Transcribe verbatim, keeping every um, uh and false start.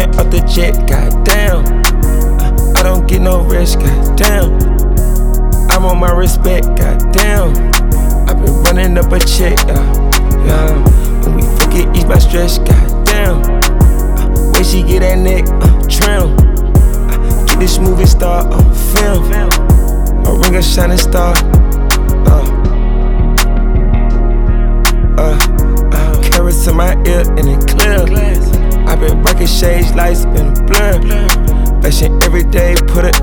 Jumping up the jet, goddamn. Uh, I don't get no rest, goddamn. I want my respect, goddamn. I've been running up a check, yeah, yeah. When we forget, ease my stress, goddamn. Uh, when she get that neck, uh, trim. Uh, get this movie star on film. A ring a shining star. Uh, uh, uh, carrots in my ear and it clear. I been rocking shades, lights been a blur. Fashion every day, put it